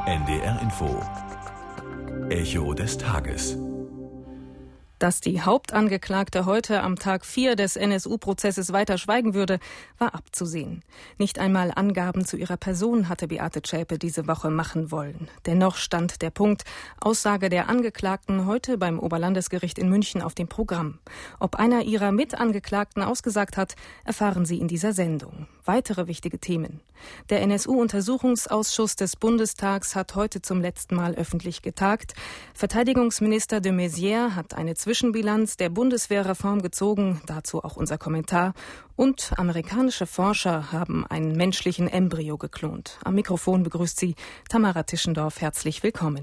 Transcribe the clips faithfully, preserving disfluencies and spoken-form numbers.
N D R Info. Echo des Tages. Dass die Hauptangeklagte heute am Tag vier des N S U-Prozesses weiter schweigen würde, war abzusehen. Nicht einmal Angaben zu ihrer Person hatte Beate Zschäpe diese Woche machen wollen. Dennoch stand der Punkt Aussage der Angeklagten heute beim Oberlandesgericht in München auf dem Programm. Ob einer ihrer Mitangeklagten ausgesagt hat, erfahren Sie in dieser Sendung. Weitere wichtige Themen. Der N S U-Untersuchungsausschuss des Bundestags hat heute zum letzten Mal öffentlich getagt. Verteidigungsminister de Maizière hat eine Zwischenbilanz der Bundeswehrreform gezogen, dazu auch unser Kommentar. Und amerikanische Forscher haben einen menschlichen Embryo geklont. Am Mikrofon begrüßt Sie Tamara Tischendorf. Herzlich willkommen.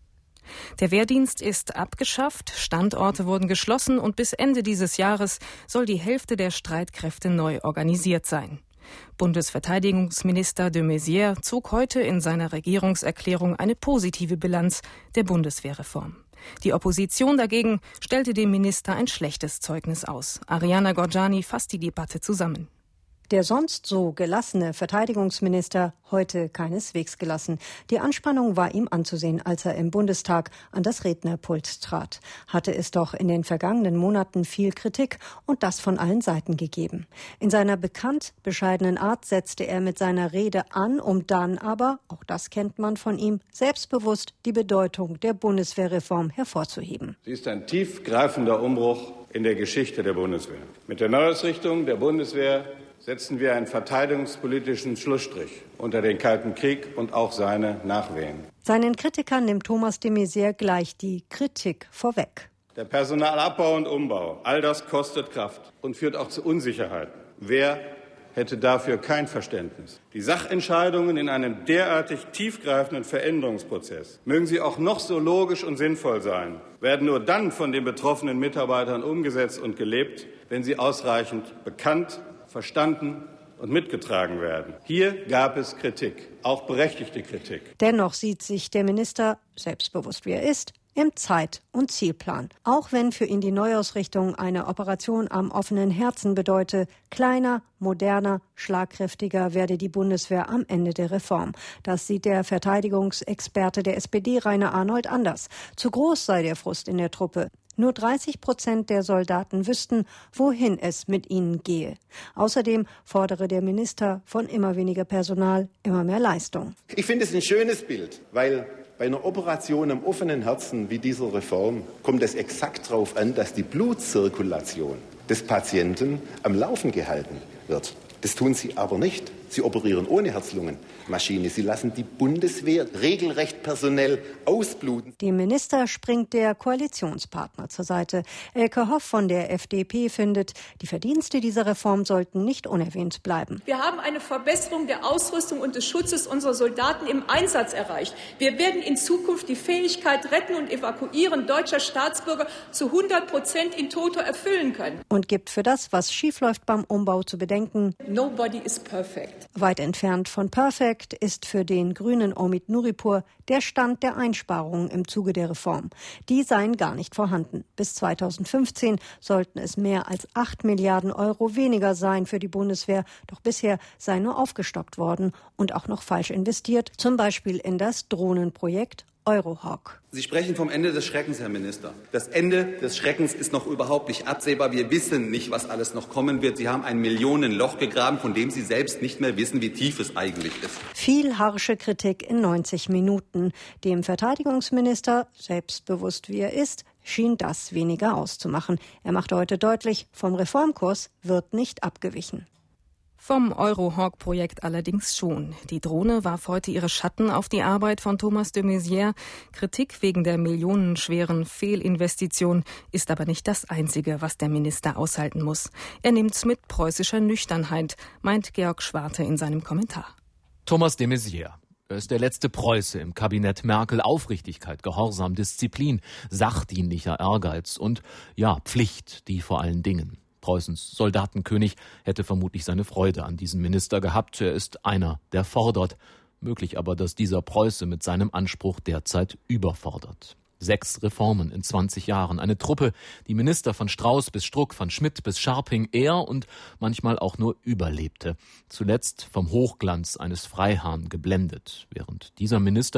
Der Wehrdienst ist abgeschafft, Standorte wurden geschlossen und bis Ende dieses Jahres soll die Hälfte der Streitkräfte neu organisiert sein. Bundesverteidigungsminister de Maizière zog heute in seiner Regierungserklärung eine positive Bilanz der Bundeswehrreform. Die Opposition dagegen stellte dem Minister ein schlechtes Zeugnis aus. Ariana Gorjani fasst die Debatte zusammen. Der sonst so gelassene Verteidigungsminister heute keineswegs gelassen. Die Anspannung war ihm anzusehen, als er im Bundestag an das Rednerpult trat. Hatte es doch in den vergangenen Monaten viel Kritik und das von allen Seiten gegeben. In seiner bekannt bescheidenen Art setzte er mit seiner Rede an, um dann aber, auch das kennt man von ihm, selbstbewusst die Bedeutung der Bundeswehrreform hervorzuheben. Sie ist ein tiefgreifender Umbruch in der Geschichte der Bundeswehr. Mit der Neuausrichtung der Bundeswehr setzen wir einen verteidigungspolitischen Schlussstrich unter den Kalten Krieg und auch seine Nachwehen. Seinen Kritikern nimmt Thomas de Maizière gleich die Kritik vorweg. Der Personalabbau und Umbau, all das kostet Kraft und führt auch zu Unsicherheiten. Wer hätte dafür kein Verständnis? Die Sachentscheidungen in einem derartig tiefgreifenden Veränderungsprozess, mögen sie auch noch so logisch und sinnvoll sein, werden nur dann von den betroffenen Mitarbeitern umgesetzt und gelebt, wenn sie ausreichend bekannt, verstanden und mitgetragen werden. Hier gab es Kritik, auch berechtigte Kritik. Dennoch sieht sich der Minister, selbstbewusst wie er ist, im Zeit- und Zielplan. Auch wenn für ihn die Neuausrichtung eine Operation am offenen Herzen bedeute, kleiner, moderner, schlagkräftiger werde die Bundeswehr am Ende der Reform. Das sieht der Verteidigungsexperte der S P D, Rainer Arnold, anders. Zu groß sei der Frust in der Truppe. Nur dreißig Prozent der Soldaten wüssten, wohin es mit ihnen gehe. Außerdem fordere der Minister von immer weniger Personal immer mehr Leistung. Ich finde es ein schönes Bild, weil bei einer Operation am offenen Herzen wie dieser Reform kommt es exakt darauf an, dass die Blutzirkulation des Patienten am Laufen gehalten wird. Das tun sie aber nicht. Sie operieren ohne Herz-Lungen-Maschine. Sie lassen die Bundeswehr regelrecht personell ausbluten. Dem Minister springt der Koalitionspartner zur Seite. Elke Hoff von der F D P findet, die Verdienste dieser Reform sollten nicht unerwähnt bleiben. Wir haben eine Verbesserung der Ausrüstung und des Schutzes unserer Soldaten im Einsatz erreicht. Wir werden in Zukunft die Fähigkeit, Retten und Evakuieren deutscher Staatsbürger zu hundert Prozent in toto erfüllen können. Und gibt für das, was schiefläuft beim Umbau, zu bedenken: Nobody is perfect. Weit entfernt von perfekt ist für den grünen Omid Nuripur der Stand der Einsparungen im Zuge der Reform. Die seien gar nicht vorhanden. Bis zweitausendfünfzehn sollten es mehr als acht Milliarden Euro weniger sein für die Bundeswehr. Doch bisher sei nur aufgestockt worden und auch noch falsch investiert, zum Beispiel in das Drohnenprojekt Eurohawk. Sie sprechen vom Ende des Schreckens, Herr Minister. Das Ende des Schreckens ist noch überhaupt nicht absehbar. Wir wissen nicht, was alles noch kommen wird. Sie haben ein Millionenloch gegraben, von dem Sie selbst nicht mehr wissen, wie tief es eigentlich ist. Viel harsche Kritik in neunzig Minuten. Dem Verteidigungsminister, selbstbewusst wie er ist, schien das weniger auszumachen. Er machte heute deutlich, vom Reformkurs wird nicht abgewichen. Vom Eurohawk-Projekt allerdings schon. Die Drohne warf heute ihre Schatten auf die Arbeit von Thomas de Maizière. Kritik wegen der millionenschweren Fehlinvestition ist aber nicht das Einzige, was der Minister aushalten muss. Er nimmt's mit preußischer Nüchternheit, meint Georg Schwarte in seinem Kommentar. Thomas de Maizière. Er ist der letzte Preuße im Kabinett Merkel. Aufrichtigkeit, Gehorsam, Disziplin, sachdienlicher Ehrgeiz und, ja, Pflicht, die vor allen Dingen. Preußens Soldatenkönig hätte vermutlich seine Freude an diesem Minister gehabt. Er ist einer, der fordert. Möglich aber, dass dieser Preuße mit seinem Anspruch derzeit überfordert. Sechs Reformen in zwanzig Jahren. Eine Truppe, die Minister von Strauß bis Struck, von Schmidt bis Scharping er und manchmal auch nur überlebte. Zuletzt vom Hochglanz eines Freiherrn geblendet. Während dieser Minister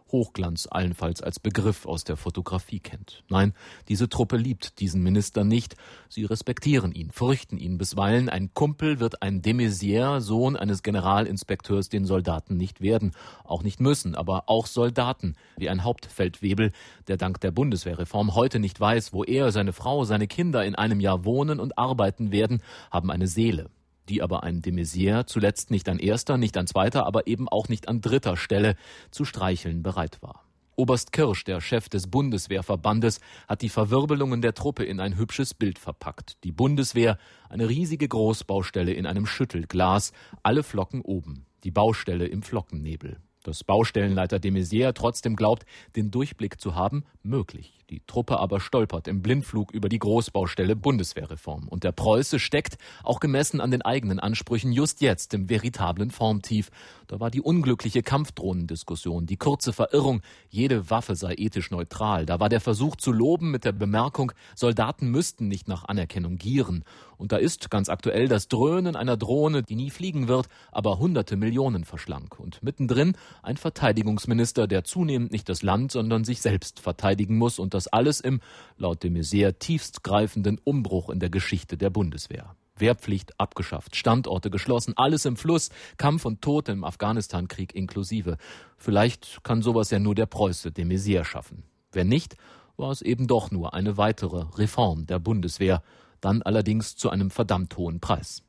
Hochglanz allenfalls als Begriff aus der Fotografie kennt. Nein, diese Truppe liebt diesen Minister nicht. Sie respektieren ihn, fürchten ihn bisweilen. Ein Kumpel wird ein de Maizière, Sohn eines Generalinspekteurs, den Soldaten nicht werden. Auch nicht müssen, aber auch Soldaten, wie ein Hauptfeldwebel, der dank der Bundeswehrreform heute nicht weiß, wo er, seine Frau, seine Kinder in einem Jahr wohnen und arbeiten werden, haben eine Seele, die aber ein de Maizière zuletzt nicht an erster, nicht an zweiter, aber eben auch nicht an dritter Stelle zu streicheln bereit war. Oberst Kirsch, der Chef des Bundeswehrverbandes, hat die Verwirbelungen der Truppe in ein hübsches Bild verpackt. Die Bundeswehr, eine riesige Großbaustelle in einem Schüttelglas, alle Flocken oben, die Baustelle im Flockennebel. Dass Baustellenleiter de Maizière trotzdem glaubt, den Durchblick zu haben, möglich. Die Truppe aber stolpert im Blindflug über die Großbaustelle Bundeswehrreform. Und der Preuße steckt, auch gemessen an den eigenen Ansprüchen, just jetzt im veritablen Formtief. Da war die unglückliche Kampfdrohnendiskussion, die kurze Verirrung, jede Waffe sei ethisch neutral. Da war der Versuch zu loben mit der Bemerkung, Soldaten müssten nicht nach Anerkennung gieren. Und da ist ganz aktuell das Dröhnen einer Drohne, die nie fliegen wird, aber hunderte Millionen verschlang. Und mittendrin ein Verteidigungsminister, der zunehmend nicht das Land, sondern sich selbst verteidigen muss und das alles im, laut de Maizière, tiefstgreifenden Umbruch in der Geschichte der Bundeswehr. Wehrpflicht abgeschafft, Standorte geschlossen, alles im Fluss, Kampf und Tod im Afghanistan-Krieg inklusive. Vielleicht kann sowas ja nur der Preuße de Maizière schaffen. Wenn nicht, war es eben doch nur eine weitere Reform der Bundeswehr, dann allerdings zu einem verdammt hohen Preis.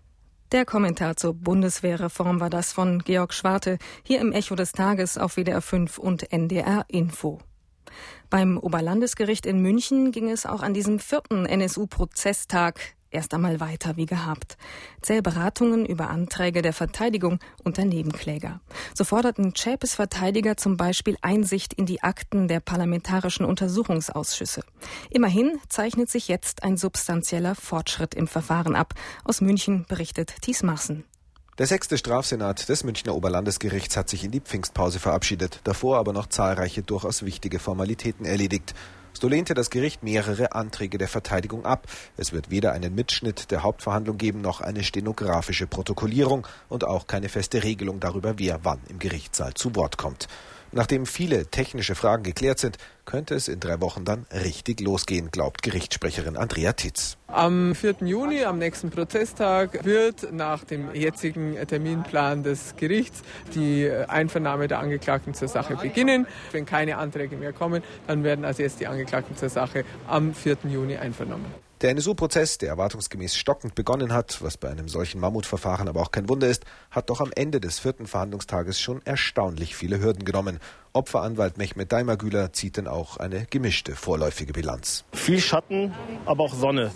Der Kommentar zur Bundeswehrreform war das von Georg Schwarte, hier im Echo des Tages auf W D R fünf und N D R Info. Beim Oberlandesgericht in München ging es auch an diesem vierten N S U-Prozesstag erst einmal weiter wie gehabt. Zähe Beratungen über Anträge der Verteidigung und der Nebenkläger. So forderten Zschäpes Verteidiger zum Beispiel Einsicht in die Akten der parlamentarischen Untersuchungsausschüsse. Immerhin zeichnet sich jetzt ein substanzieller Fortschritt im Verfahren ab. Aus München berichtet Thies Marsen. Der sechste Strafsenat des Münchner Oberlandesgerichts hat sich in die Pfingstpause verabschiedet, davor aber noch zahlreiche durchaus wichtige Formalitäten erledigt. So lehnte das Gericht mehrere Anträge der Verteidigung ab. Es wird weder einen Mitschnitt der Hauptverhandlung geben, noch eine stenografische Protokollierung und auch keine feste Regelung darüber, wer wann im Gerichtssaal zu Wort kommt. Nachdem viele technische Fragen geklärt sind, könnte es in drei Wochen dann richtig losgehen, glaubt Gerichtssprecherin Andrea Titz. Am vierten Juni, am nächsten Prozesstag, wird nach dem jetzigen Terminplan des Gerichts die Einvernahme der Angeklagten zur Sache beginnen. Wenn keine Anträge mehr kommen, dann werden also jetzt die Angeklagten zur Sache am vierten Juni einvernommen. Der N S U-Prozess, der erwartungsgemäß stockend begonnen hat, was bei einem solchen Mammutverfahren aber auch kein Wunder ist, hat doch am Ende des vierten Verhandlungstages schon erstaunlich viele Hürden genommen. Opferanwalt Mehmet Daimagüler zieht denn auch eine gemischte vorläufige Bilanz. Viel Schatten, aber auch Sonne.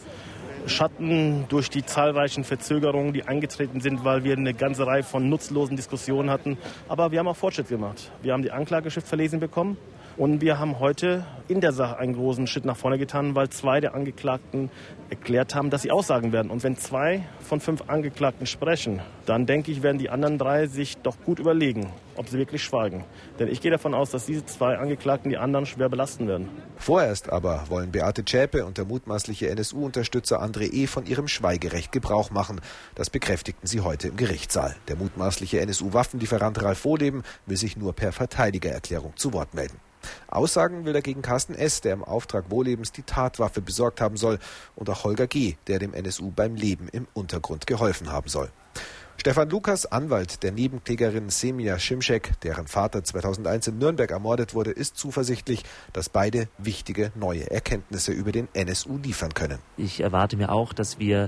Schatten durch die zahlreichen Verzögerungen, die eingetreten sind, weil wir eine ganze Reihe von nutzlosen Diskussionen hatten. Aber wir haben auch Fortschritt gemacht. Wir haben die Anklageschrift verlesen bekommen. Und wir haben heute in der Sache einen großen Schritt nach vorne getan, weil zwei der Angeklagten erklärt haben, dass sie aussagen werden. Und wenn zwei von fünf Angeklagten sprechen, dann denke ich, werden die anderen drei sich doch gut überlegen, ob sie wirklich schweigen. Denn ich gehe davon aus, dass diese zwei Angeklagten die anderen schwer belasten werden. Vorerst aber wollen Beate Zschäpe und der mutmaßliche N S U-Unterstützer André E. von ihrem Schweigerecht Gebrauch machen. Das bekräftigten sie heute im Gerichtssaal. Der mutmaßliche N S U-Waffenlieferant Ralf Wohleben will sich nur per Verteidigererklärung zu Wort melden. Aussagen will dagegen Carsten S., der im Auftrag Wohlebens die Tatwaffe besorgt haben soll, und auch Holger G., der dem N S U beim Leben im Untergrund geholfen haben soll. Stefan Lukas, Anwalt der Nebenklägerin Semija Šimšek, deren Vater zweitausendeins in Nürnberg ermordet wurde, ist zuversichtlich, dass beide wichtige neue Erkenntnisse über den N S U liefern können. Ich erwarte mir auch, dass wir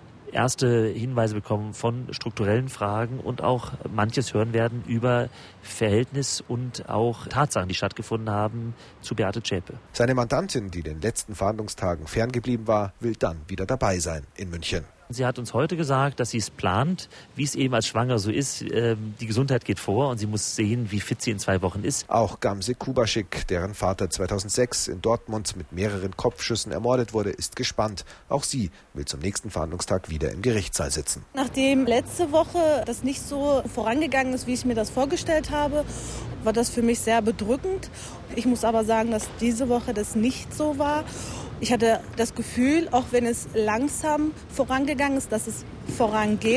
erste Hinweise bekommen von strukturellen Fragen und auch manches hören werden über Verhältnis und auch Tatsachen, die stattgefunden haben, zu Beate Zschäpe. Seine Mandantin, die den letzten Verhandlungstagen ferngeblieben war, will dann wieder dabei sein in München. Sie hat uns heute gesagt, dass sie es plant, wie es eben als Schwanger so ist. Die Gesundheit geht vor und sie muss sehen, wie fit sie in zwei Wochen ist. Auch Gamze Kubaschik, deren Vater zweitausendsechs in Dortmund mit mehreren Kopfschüssen ermordet wurde, ist gespannt. Auch sie will zum nächsten Verhandlungstag wieder im Gerichtssaal sitzen. Nachdem letzte Woche das nicht so vorangegangen ist, wie ich mir das vorgestellt habe, war das für mich sehr bedrückend. Ich muss aber sagen, dass diese Woche das nicht so war. Ich hatte das Gefühl, auch wenn es langsam vorangegangen ist, dass es vorangeht.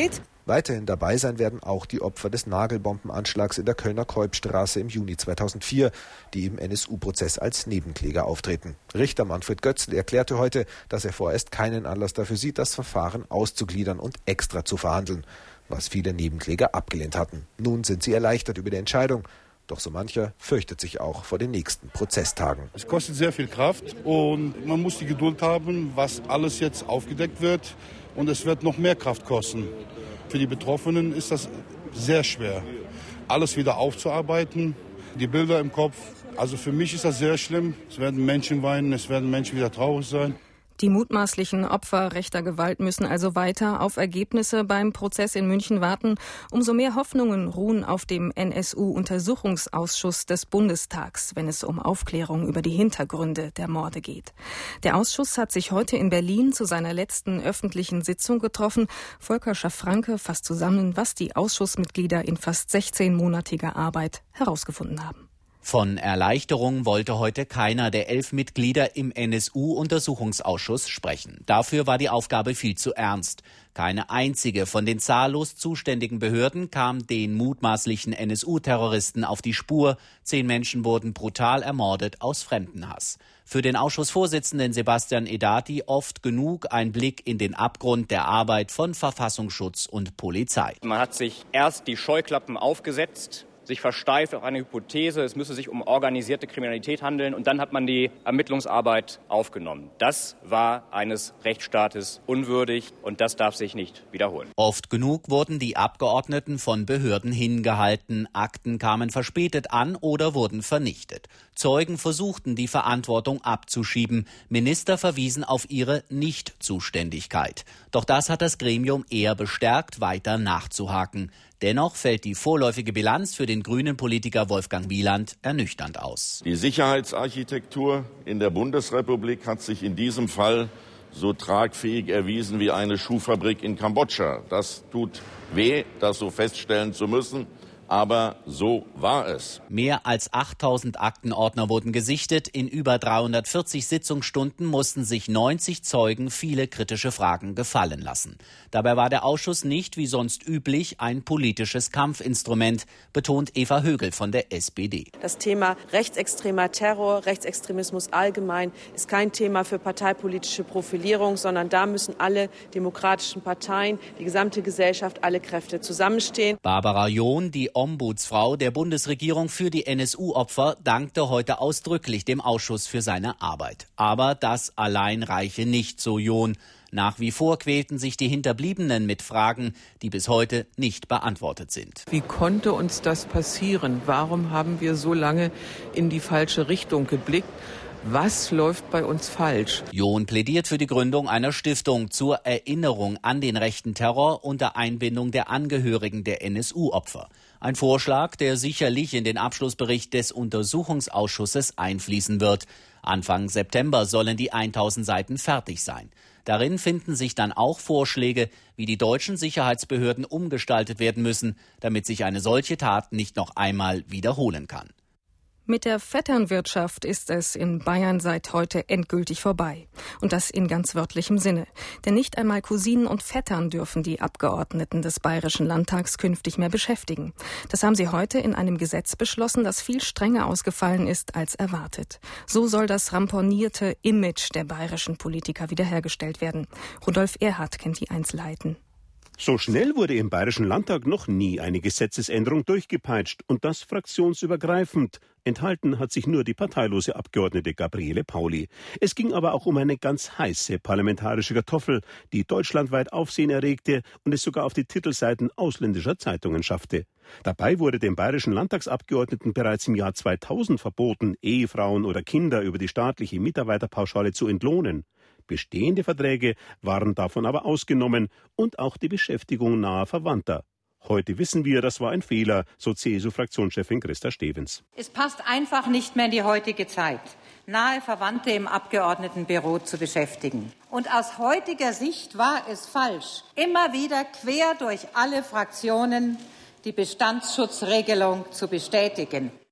Weiterhin dabei sein werden auch die Opfer des Nagelbombenanschlags in der Kölner Keupstraße im Juni zweitausendvier, die im N S U-Prozess als Nebenkläger auftreten. Richter Manfred Götzl erklärte heute, dass er vorerst keinen Anlass dafür sieht, das Verfahren auszugliedern und extra zu verhandeln, was viele Nebenkläger abgelehnt hatten. Nun sind sie erleichtert über die Entscheidung. Doch so mancher fürchtet sich auch vor den nächsten Prozesstagen. Es kostet sehr viel Kraft und man muss die Geduld haben, was alles jetzt aufgedeckt wird. Und es wird noch mehr Kraft kosten. Für die Betroffenen ist das sehr schwer, alles wieder aufzuarbeiten, die Bilder im Kopf. Also für mich ist das sehr schlimm. Es werden Menschen weinen, es werden Menschen wieder traurig sein. Die mutmaßlichen Opfer rechter Gewalt müssen also weiter auf Ergebnisse beim Prozess in München warten. Umso mehr Hoffnungen ruhen auf dem N S U-Untersuchungsausschuss des Bundestags, wenn es um Aufklärung über die Hintergründe der Morde geht. Der Ausschuss hat sich heute in Berlin zu seiner letzten öffentlichen Sitzung getroffen. Volker Schaff-Franke fasst zusammen, was die Ausschussmitglieder in fast sechzehnmonatiger Arbeit herausgefunden haben. Von Erleichterung wollte heute keiner der elf Mitglieder im N S U-Untersuchungsausschuss sprechen. Dafür war die Aufgabe viel zu ernst. Keine einzige von den zahllos zuständigen Behörden kam den mutmaßlichen N S U-Terroristen auf die Spur. Zehn Menschen wurden brutal ermordet aus Fremdenhass. Für den Ausschussvorsitzenden Sebastian Edati oft genug ein Blick in den Abgrund der Arbeit von Verfassungsschutz und Polizei. Man hat sich erst die Scheuklappen aufgesetzt, sich versteift auf eine Hypothese, es müsse sich um organisierte Kriminalität handeln, und dann hat man die Ermittlungsarbeit aufgenommen. Das war eines Rechtsstaates unwürdig und das darf sich nicht wiederholen. Oft genug wurden die Abgeordneten von Behörden hingehalten, Akten kamen verspätet an oder wurden vernichtet. Zeugen versuchten, die Verantwortung abzuschieben, Minister verwiesen auf ihre Nichtzuständigkeit. Doch das hat das Gremium eher bestärkt, weiter nachzuhaken. Dennoch fällt die vorläufige Bilanz für den grünen Politiker Wolfgang Wieland ernüchternd aus. Die Sicherheitsarchitektur in der Bundesrepublik hat sich in diesem Fall so tragfähig erwiesen wie eine Schuhfabrik in Kambodscha. Das tut weh, das so feststellen zu müssen. Aber so war es. Mehr als achttausend Aktenordner wurden gesichtet. In über dreihundertvierzig Sitzungsstunden mussten sich neunzig Zeugen viele kritische Fragen gefallen lassen. Dabei war der Ausschuss nicht, wie sonst üblich, ein politisches Kampfinstrument, betont Eva Högel von der S P D. Das Thema rechtsextremer Terror, Rechtsextremismus allgemein, ist kein Thema für parteipolitische Profilierung, sondern da müssen alle demokratischen Parteien, die gesamte Gesellschaft, alle Kräfte zusammenstehen. Barbara John, die Ombudsfrau der Bundesregierung für die N S U-Opfer, dankte heute ausdrücklich dem Ausschuss für seine Arbeit. Aber das allein reiche nicht, so John. Nach wie vor quälten sich die Hinterbliebenen mit Fragen, die bis heute nicht beantwortet sind. Wie konnte uns das passieren? Warum haben wir so lange in die falsche Richtung geblickt? Was läuft bei uns falsch? John plädiert für die Gründung einer Stiftung zur Erinnerung an den rechten Terror unter Einbindung der Angehörigen der N S U-Opfer. Ein Vorschlag, der sicherlich in den Abschlussbericht des Untersuchungsausschusses einfließen wird. Anfang September sollen die tausend Seiten fertig sein. Darin finden sich dann auch Vorschläge, wie die deutschen Sicherheitsbehörden umgestaltet werden müssen, damit sich eine solche Tat nicht noch einmal wiederholen kann. Mit der Vetternwirtschaft ist es in Bayern seit heute endgültig vorbei. Und das in ganz wörtlichem Sinne. Denn nicht einmal Cousinen und Vettern dürfen die Abgeordneten des Bayerischen Landtags künftig mehr beschäftigen. Das haben sie heute in einem Gesetz beschlossen, das viel strenger ausgefallen ist als erwartet. So soll das ramponierte Image der bayerischen Politiker wiederhergestellt werden. Rudolf Erhard kennt die Einzelheiten. So schnell wurde im Bayerischen Landtag noch nie eine Gesetzesänderung durchgepeitscht, und das fraktionsübergreifend. Enthalten hat sich nur die parteilose Abgeordnete Gabriele Pauli. Es ging aber auch um eine ganz heiße parlamentarische Kartoffel, die deutschlandweit Aufsehen erregte und es sogar auf die Titelseiten ausländischer Zeitungen schaffte. Dabei wurde den bayerischen Landtagsabgeordneten bereits im Jahr zweitausend verboten, Ehefrauen oder Kinder über die staatliche Mitarbeiterpauschale zu entlohnen. Bestehende Verträge waren davon aber ausgenommen und auch die Beschäftigung naher Verwandter. Heute wissen wir, das war ein Fehler, so C S U-Fraktionschefin Christa Stevens. Es passt einfach nicht mehr in die heutige Zeit, nahe Verwandte im Abgeordnetenbüro zu beschäftigen. Und aus heutiger Sicht war es falsch, immer wieder quer durch alle Fraktionen die Bestandsschutzregelung zu bestätigen.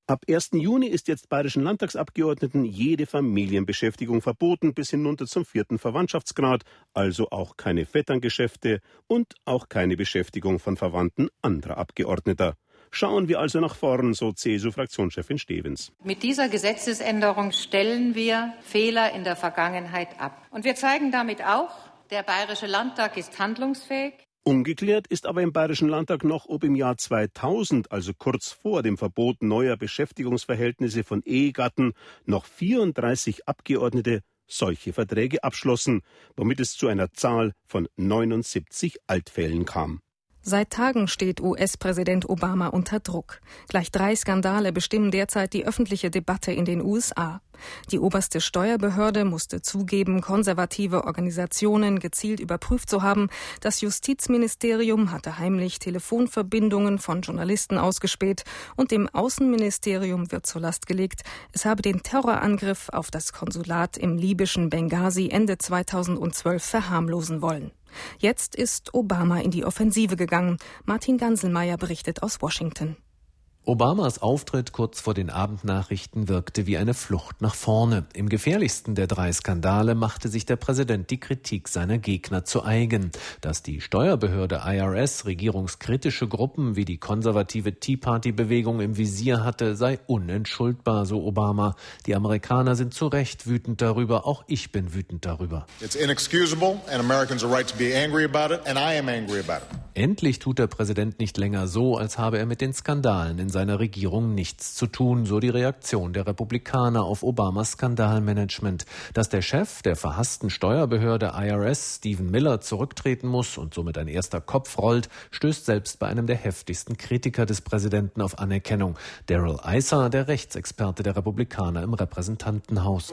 Ab ersten Juni ist jetzt bayerischen Landtagsabgeordneten jede Familienbeschäftigung verboten, bis hinunter zum vierten Verwandtschaftsgrad, also auch keine Vetterngeschäfte und auch keine Beschäftigung von Verwandten anderer Abgeordneter. Schauen wir also nach vorn, so C S U-Fraktionschefin Stevens. Mit dieser Gesetzesänderung stellen wir Fehler in der Vergangenheit ab. Und wir zeigen damit auch, der Bayerische Landtag ist handlungsfähig. Ungeklärt ist aber im Bayerischen Landtag noch, ob im Jahr zweitausend, also kurz vor dem Verbot neuer Beschäftigungsverhältnisse von Ehegatten, noch vierunddreißig Abgeordnete solche Verträge abschlossen, womit es zu einer Zahl von neunundsiebzig Altfällen kam. Seit Tagen steht U S-Präsident Obama unter Druck. Gleich drei Skandale bestimmen derzeit die öffentliche Debatte in den U S A. Die oberste Steuerbehörde musste zugeben, konservative Organisationen gezielt überprüft zu haben. Das Justizministerium hatte heimlich Telefonverbindungen von Journalisten ausgespäht. Und dem Außenministerium wird zur Last gelegt, es habe den Terrorangriff auf das Konsulat im libyschen Benghazi Ende zweitausendzwölf verharmlosen wollen. Jetzt ist Obama in die Offensive gegangen. Martin Ganselmeier berichtet aus Washington. Obamas Auftritt kurz vor den Abendnachrichten wirkte wie eine Flucht nach vorne. Im gefährlichsten der drei Skandale machte sich der Präsident die Kritik seiner Gegner zu eigen. Dass die Steuerbehörde I R S regierungskritische Gruppen wie die konservative Tea Party-Bewegung im Visier hatte, sei unentschuldbar, so Obama. Die Amerikaner sind zu Recht wütend darüber, auch ich bin wütend darüber. It's inexcusable and Americans are right to be angry about it and I am angry about it. Endlich tut der Präsident nicht länger so, als habe er mit den Skandalen in seiner Regierung nichts zu tun, so die Reaktion der Republikaner auf Obamas Skandalmanagement. Dass der Chef der verhassten Steuerbehörde I R S, Stephen Miller, zurücktreten muss und somit ein erster Kopf rollt, stößt selbst bei einem der heftigsten Kritiker des Präsidenten auf Anerkennung. Darrell Issa, der Rechtsexperte der Republikaner im Repräsentantenhaus.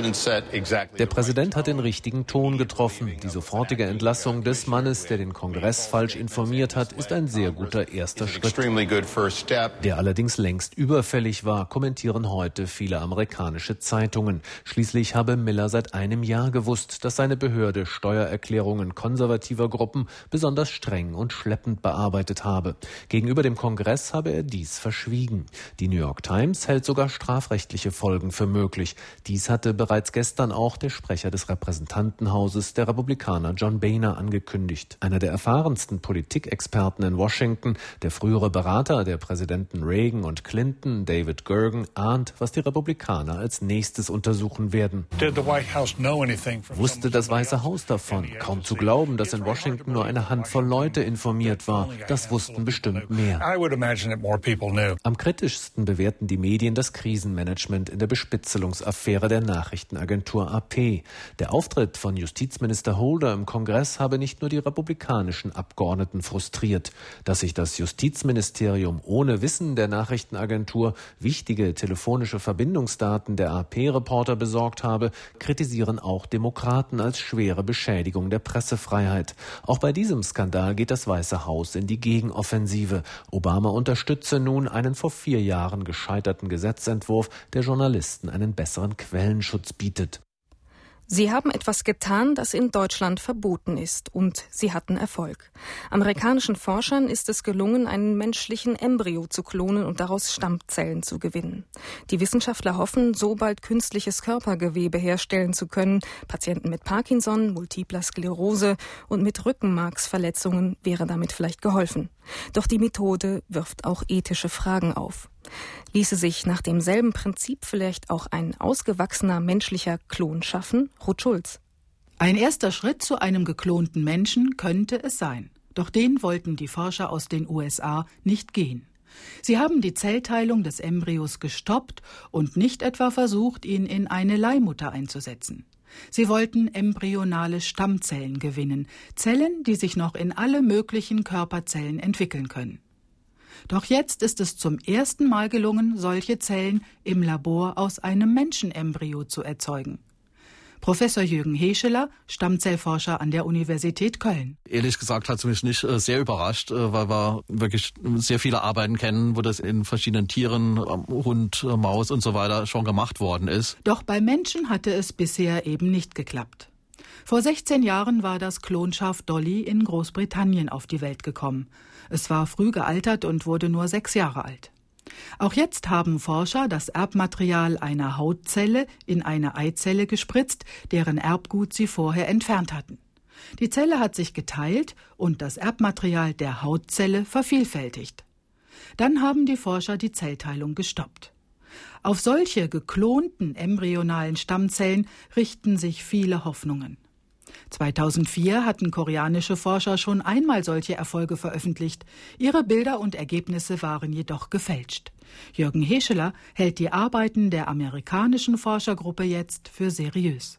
Der Präsident hat den richtigen Ton getroffen. Die sofortige Entlassung des Mannes, der den Kongress falsch informiert hat, ist ein sehr guter erster Schritt. Der allerdings längst überfällig war, kommentieren heute viele amerikanische Zeitungen. Schließlich habe Miller seit einem Jahr gewusst, dass seine Behörde Steuererklärungen konservativer Gruppen besonders streng und schleppend bearbeitet habe. Gegenüber dem Kongress habe er dies verschwiegen. Die New York Times hält sogar strafrechtliche Folgen für möglich. Dies hatte bereits gestern auch der Sprecher des Repräsentantenhauses, der Republikaner John Boehner, angekündigt. Einer der erfahrensten Politikexperten in Washington, der frühere Berater der Präsidenten Reagan und Clinton, David Gergen, ahnt, was die Republikaner als nächstes untersuchen werden. Wusste das Weiße Haus davon? Kaum zu glauben, dass in Washington nur eine Handvoll Leute informiert war. Das wussten bestimmt mehr. Am kritischsten bewerten die Medien das Krisenmanagement in der Bespitzelungsaffäre der Nachrichtenagentur A P. Der Auftritt von Justizminister Holder im Kongress habe nicht nur die republikanischen Abgeordneten frustriert. Dass sich das Justizministerium ohne Wissen der Nachrichtenagentur wichtige telefonische Verbindungsdaten der A P-Reporter besorgt habe, kritisieren auch Demokraten als schwere Beschädigung der Pressefreiheit. Auch bei diesem Skandal geht das Weiße Haus in die Gegenoffensive. Obama unterstütze nun einen vor vier Jahren gescheiterten Gesetzentwurf, der Journalisten einen besseren Quellenschutz bietet. Sie haben etwas getan, das in Deutschland verboten ist, und sie hatten Erfolg. Amerikanischen Forschern ist es gelungen, einen menschlichen Embryo zu klonen und daraus Stammzellen zu gewinnen. Die Wissenschaftler hoffen, so bald künstliches Körpergewebe herstellen zu können. Patienten mit Parkinson, multipler Sklerose und mit Rückenmarksverletzungen wäre damit vielleicht geholfen. Doch die Methode wirft auch ethische Fragen auf. Ließe sich nach demselben Prinzip vielleicht auch ein ausgewachsener menschlicher Klon schaffen? Ruth Schulz. Ein erster Schritt zu einem geklonten Menschen könnte es sein. Doch den wollten die Forscher aus den U S A nicht gehen. Sie haben die Zellteilung des Embryos gestoppt und nicht etwa versucht, ihn in eine Leihmutter einzusetzen. Sie wollten embryonale Stammzellen gewinnen, Zellen, die sich noch in alle möglichen Körperzellen entwickeln können. Doch jetzt ist es zum ersten Mal gelungen, solche Zellen im Labor aus einem Menschenembryo zu erzeugen. Professor Jürgen Hescheler, Stammzellforscher an der Universität Köln. Ehrlich gesagt hat es mich nicht äh, sehr überrascht, äh, weil wir wirklich sehr viele Arbeiten kennen, wo das in verschiedenen Tieren, äh, Hund, äh, Maus und so weiter schon gemacht worden ist. Doch bei Menschen hatte es bisher eben nicht geklappt. Vor sechzehn Jahren war das Klonschaf Dolly in Großbritannien auf die Welt gekommen. Es war früh gealtert und wurde nur sechs Jahre alt. Auch jetzt haben Forscher das Erbmaterial einer Hautzelle in eine Eizelle gespritzt, deren Erbgut sie vorher entfernt hatten. Die Zelle hat sich geteilt und das Erbmaterial der Hautzelle vervielfältigt. Dann haben die Forscher die Zellteilung gestoppt. Auf solche geklonten embryonalen Stammzellen richten sich viele Hoffnungen. zweitausendvier hatten koreanische Forscher schon einmal solche Erfolge veröffentlicht. Ihre Bilder und Ergebnisse waren jedoch gefälscht. Jürgen Hescheler hält die Arbeiten der amerikanischen Forschergruppe jetzt für seriös.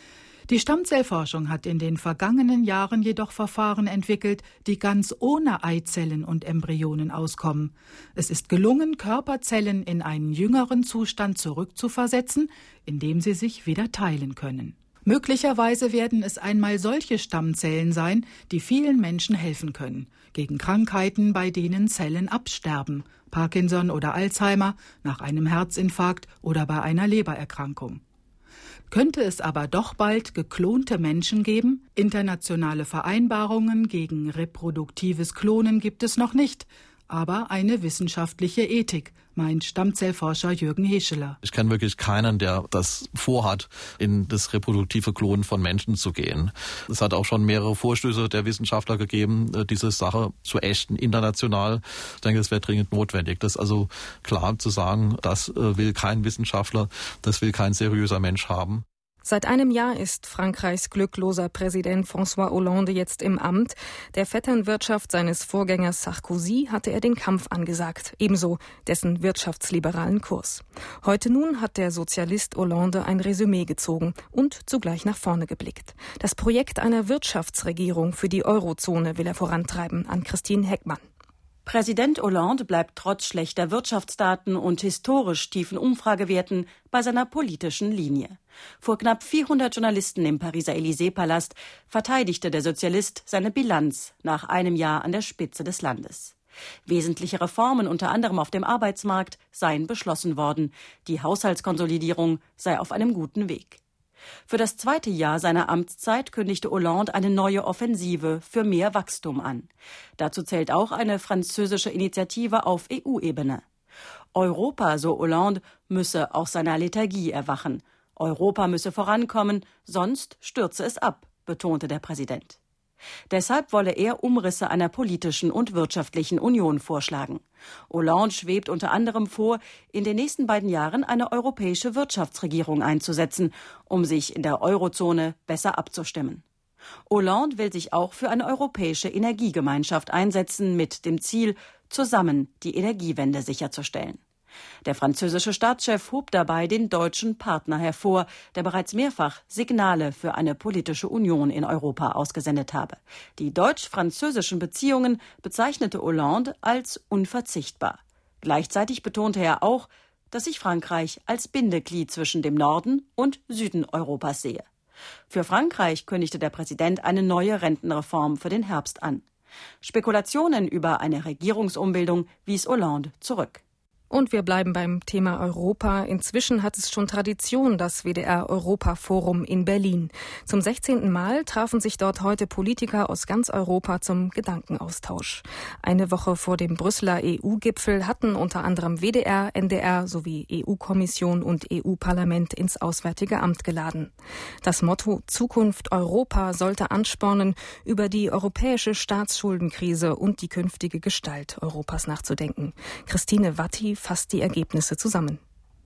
Die Stammzellforschung hat in den vergangenen Jahren jedoch Verfahren entwickelt, die ganz ohne Eizellen und Embryonen auskommen. Es ist gelungen, Körperzellen in einen jüngeren Zustand zurückzuversetzen, indem sie sich wieder teilen können. Möglicherweise werden es einmal solche Stammzellen sein, die vielen Menschen helfen können, gegen Krankheiten, bei denen Zellen absterben, Parkinson oder Alzheimer, nach einem Herzinfarkt oder bei einer Lebererkrankung. Könnte es aber doch bald geklonte Menschen geben? Internationale Vereinbarungen gegen reproduktives Klonen gibt es noch nicht, aber eine wissenschaftliche Ethik, meint Stammzellforscher Jürgen Hescheler. Ich kenne wirklich keinen, der das vorhat, in das reproduktive Klonen von Menschen zu gehen. Es hat auch schon mehrere Vorstöße der Wissenschaftler gegeben, diese Sache zu ächten, international. Ich denke, es wäre dringend notwendig. Das ist also klar zu sagen, das will kein Wissenschaftler, das will kein seriöser Mensch haben. Seit einem Jahr ist Frankreichs glückloser Präsident François Hollande jetzt im Amt. Der Vetternwirtschaft seines Vorgängers Sarkozy hatte er den Kampf angesagt, ebenso dessen wirtschaftsliberalen Kurs. Heute nun hat der Sozialist Hollande ein Resümee gezogen und zugleich nach vorne geblickt. Das Projekt einer Wirtschaftsregierung für die Eurozone will er vorantreiben, an Christine Heckmann. Präsident Hollande bleibt trotz schlechter Wirtschaftsdaten und historisch tiefen Umfragewerten bei seiner politischen Linie. Vor knapp vierhundert Journalisten im Pariser Élysée-Palast verteidigte der Sozialist seine Bilanz nach einem Jahr an der Spitze des Landes. Wesentliche Reformen, unter anderem auf dem Arbeitsmarkt, seien beschlossen worden. Die Haushaltskonsolidierung sei auf einem guten Weg. Für das zweite Jahr seiner Amtszeit kündigte Hollande eine neue Offensive für mehr Wachstum an. Dazu zählt auch eine französische Initiative auf E U-Ebene. Europa, so Hollande, müsse aus seiner Lethargie erwachen. Europa müsse vorankommen, sonst stürze es ab, betonte der Präsident. Deshalb wolle er Umrisse einer politischen und wirtschaftlichen Union vorschlagen. Hollande schwebt unter anderem vor, in den nächsten beiden Jahren eine europäische Wirtschaftsregierung einzusetzen, um sich in der Eurozone besser abzustimmen. Hollande will sich auch für eine europäische Energiegemeinschaft einsetzen, mit dem Ziel, zusammen die Energiewende sicherzustellen. Der französische Staatschef hob dabei den deutschen Partner hervor, der bereits mehrfach Signale für eine politische Union in Europa ausgesendet habe. Die deutsch-französischen Beziehungen bezeichnete Hollande als unverzichtbar. Gleichzeitig betonte er auch, dass sich Frankreich als Bindeglied zwischen dem Norden und Süden Europas sehe. Für Frankreich kündigte der Präsident eine neue Rentenreform für den Herbst an. Spekulationen über eine Regierungsumbildung wies Hollande zurück. Und wir bleiben beim Thema Europa. Inzwischen hat es schon Tradition, das W D R-Europa-Forum in Berlin. Zum sechzehnten Mal trafen sich dort heute Politiker aus ganz Europa zum Gedankenaustausch. Eine Woche vor dem Brüsseler E U-Gipfel hatten unter anderem W D R, N D R sowie E U-Kommission und E U-Parlament ins Auswärtige Amt geladen. Das Motto Zukunft Europa sollte anspornen, über die europäische Staatsschuldenkrise und die künftige Gestalt Europas nachzudenken. Christine Watti fasst die Ergebnisse zusammen.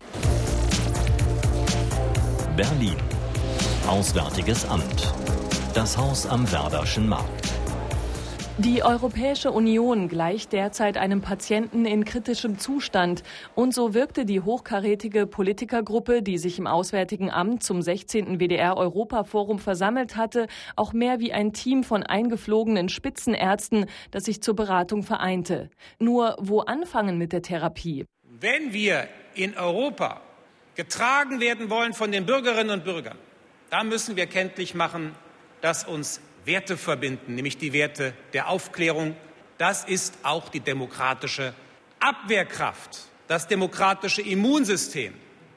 Berlin. Auswärtiges Amt. Das Haus am Werderschen Markt. Die Europäische Union gleicht derzeit einem Patienten in kritischem Zustand. Und so wirkte die hochkarätige Politikergruppe, die sich im Auswärtigen Amt zum sechzehnten W D R-Europa-Forum versammelt hatte, auch mehr wie ein Team von eingeflogenen Spitzenärzten, das sich zur Beratung vereinte. Nur wo anfangen mit der Therapie? Wenn wir in Europa getragen werden wollen von den Bürgerinnen und Bürgern, dann müssen wir kenntlich machen, dass uns Werte verbinden, nämlich die Werte der Aufklärung. Das ist auch die demokratische Abwehrkraft, das demokratische Immunsystem,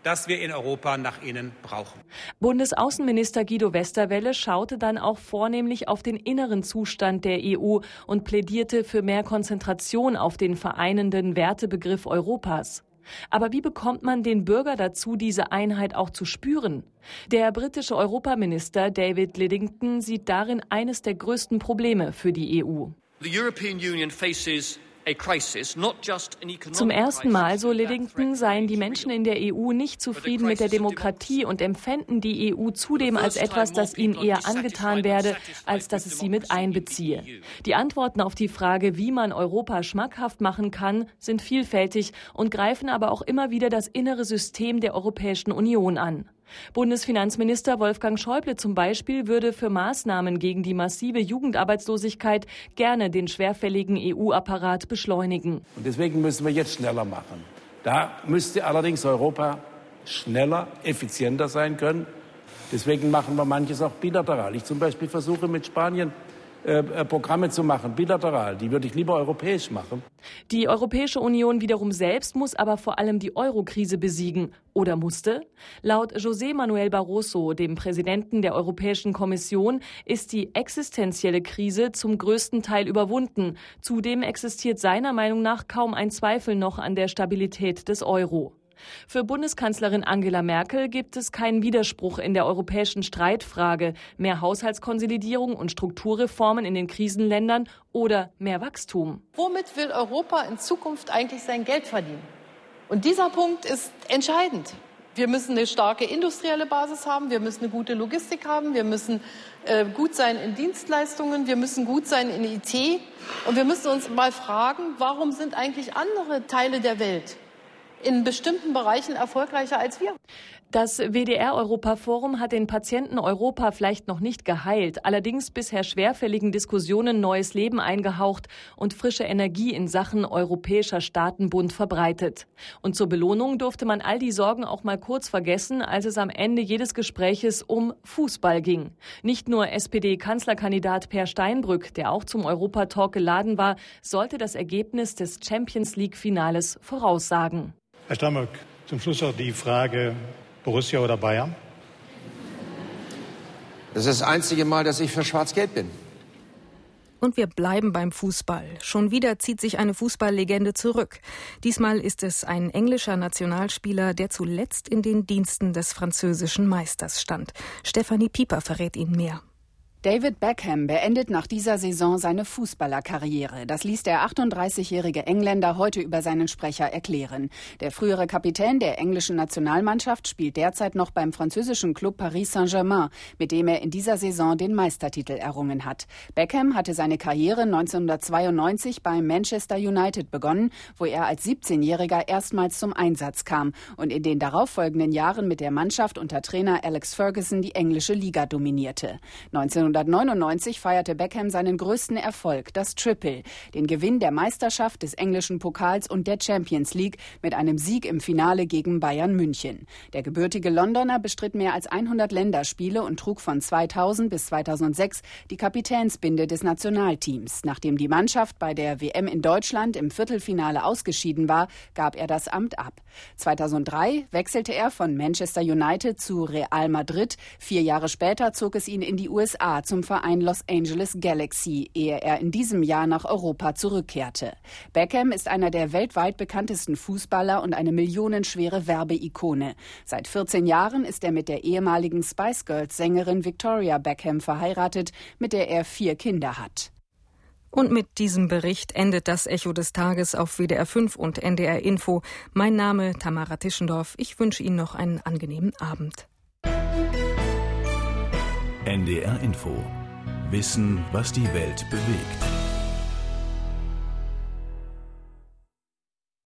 das wir in Europa nach innen brauchen. Bundesaußenminister Guido Westerwelle schaute dann auch vornehmlich auf den inneren Zustand der E U und plädierte für mehr Konzentration auf den vereinenden Wertebegriff Europas. Aber wie bekommt man den Bürger dazu, diese Einheit auch zu spüren? Der britische Europaminister David Lidington sieht darin eines der größten Probleme für die E U. The European Union faces a crisis, not just an economic Zum ersten Mal, so Lidington, seien die Menschen in der E U nicht zufrieden mit der Demokratie und empfänden die E U zudem als etwas, das ihnen eher angetan werde, als dass es sie mit einbeziehe. Die Antworten auf die Frage, wie man Europa schmackhaft machen kann, sind vielfältig und greifen aber auch immer wieder das innere System der Europäischen Union an. Bundesfinanzminister Wolfgang Schäuble zum Beispiel würde für Maßnahmen gegen die massive Jugendarbeitslosigkeit gerne den schwerfälligen E U-Apparat beschleunigen. Und deswegen müssen wir jetzt schneller machen. Da müsste allerdings Europa schneller, effizienter sein können. Deswegen machen wir manches auch bilateral. Ich zum Beispiel versuche mit Spanien äh, Programme zu machen, bilateral. Die würde ich lieber europäisch machen. Die Europäische Union wiederum selbst muss aber vor allem die Euro-Krise besiegen. Oder musste? Laut José Manuel Barroso, dem Präsidenten der Europäischen Kommission, ist die existenzielle Krise zum größten Teil überwunden. Zudem existiert seiner Meinung nach kaum ein Zweifel noch an der Stabilität des Euro. Für Bundeskanzlerin Angela Merkel gibt es keinen Widerspruch in der europäischen Streitfrage. Mehr Haushaltskonsolidierung und Strukturreformen in den Krisenländern oder mehr Wachstum. Womit will Europa in Zukunft eigentlich sein Geld verdienen? Und dieser Punkt ist entscheidend. Wir müssen eine starke industrielle Basis haben, wir müssen eine gute Logistik haben, wir müssen äh, gut sein in Dienstleistungen, wir müssen gut sein in I T. Und wir müssen uns mal fragen, warum sind eigentlich andere Teile der Welt in bestimmten Bereichen erfolgreicher als wir? Das W D R-Europa-Forum hat den Patienten Europa vielleicht noch nicht geheilt, allerdings bisher schwerfälligen Diskussionen neues Leben eingehaucht und frische Energie in Sachen Europäischer Staatenbund verbreitet. Und zur Belohnung durfte man all die Sorgen auch mal kurz vergessen, als es am Ende jedes Gespräches um Fußball ging. Nicht nur S P D-Kanzlerkandidat Per Steinbrück, der auch zum Europatalk geladen war, sollte das Ergebnis des Champions-League-Finales voraussagen. Herr Steinbrück, zum Schluss noch die Frage: Borussia oder Bayern? Das ist das einzige Mal, dass ich für Schwarz-Gelb bin. Und wir bleiben beim Fußball. Schon wieder zieht sich eine Fußballlegende zurück. Diesmal ist es ein englischer Nationalspieler, der zuletzt in den Diensten des französischen Meisters stand. Stefanie Pieper verrät Ihnen mehr. David Beckham beendet nach dieser Saison seine Fußballerkarriere. Das ließ der achtunddreißigjährige Engländer heute über seinen Sprecher erklären. Der frühere Kapitän der englischen Nationalmannschaft spielt derzeit noch beim französischen Club Paris Saint-Germain, mit dem er in dieser Saison den Meistertitel errungen hat. Beckham hatte seine Karriere neunzehnhundertzweiundneunzig bei Manchester United begonnen, wo er als siebzehnjähriger erstmals zum Einsatz kam und in den darauffolgenden Jahren mit der Mannschaft unter Trainer Alex Ferguson die englische Liga dominierte. neunzehnhundertneunundneunzig feierte Beckham seinen größten Erfolg, das Triple, den Gewinn der Meisterschaft, des englischen Pokals und der Champions League mit einem Sieg im Finale gegen Bayern München. Der gebürtige Londoner bestritt mehr als hundert Länderspiele und trug von zweitausend bis zweitausendsechs die Kapitänsbinde des Nationalteams. Nachdem die Mannschaft bei der W M in Deutschland im Viertelfinale ausgeschieden war, gab er das Amt ab. zweitausenddrei wechselte er von Manchester United zu Real Madrid. Vier Jahre später zog es ihn in die U S A zum Verein Los Angeles Galaxy, ehe er in diesem Jahr nach Europa zurückkehrte. Beckham ist einer der weltweit bekanntesten Fußballer und eine millionenschwere Werbeikone. Seit vierzehn Jahren ist er mit der ehemaligen Spice Girls-Sängerin Victoria Beckham verheiratet, mit der er vier Kinder hat. Und mit diesem Bericht endet das Echo des Tages auf W D R fünf und N D R Info. Mein Name Tamara Tischendorf. Ich wünsche Ihnen noch einen angenehmen Abend. N D R Info. Wissen, was die Welt bewegt.